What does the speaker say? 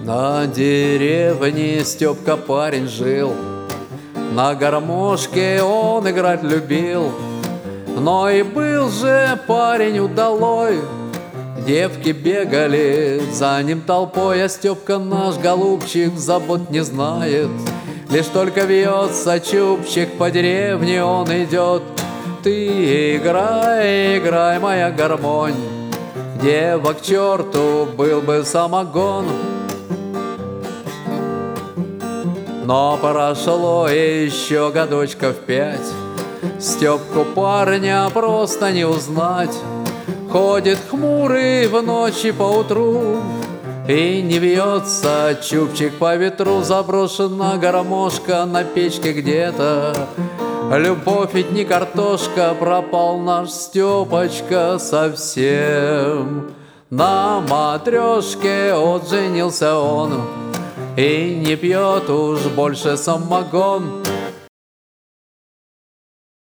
На деревне Степка парень жил, на гармошке он играть любил. Но и был же парень удалой, девки бегали за ним толпой, а Степка наш голубчик забот не знает. Лишь только вьется чубчик по деревне он идет. Ты играй, играй, моя гармонь, девок к черту был бы самогон. Но прошло еще годочков 5, Степку парня просто не узнать. Ходит хмурый в ночи поутру, и не вьется чубчик по ветру. Заброшена гармошка на печке где-то, любовь ведь не картошка, пропал наш Степочка совсем. На матрешке отженился он, и не пьет уж больше самогон.